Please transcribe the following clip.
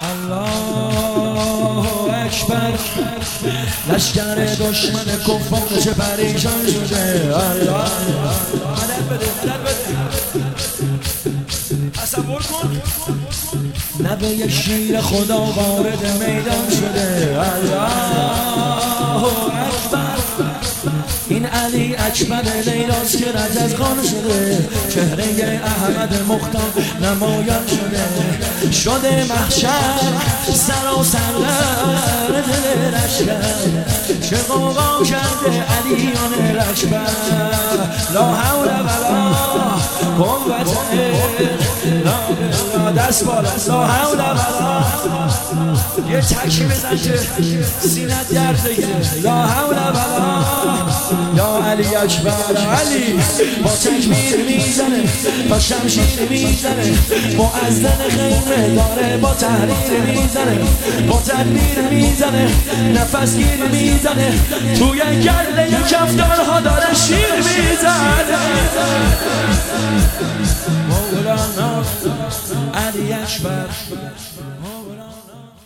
الله اکبر. لشکر دشمن کفار چه پریشان شده. الله مدد بده مدد بده. تصور کن نوه شیر خدا وارد میدان شده. الله اکبر. این علی اکبر لیلاست که رد از خان شده. چهره احمد مختار نمایان شده محشر سراسر دل لشکر. چه غوغا کرده علیان لشکر. لا حول ولا قوة الا بالله. دست بالا. لا حول ولا. یه تکی بزن که سینت درد بگیره. لا حول ولا. یا علی اکبر. علی با تکبیر میزنه با شمشیر میزنه. مؤذن خیمه داره با تحریر میزنه. با تدبیر میزنه نفس گیر میزنه. توی گله کفتارها داره شیر میزنه. مولانا علی اکبر. مولانا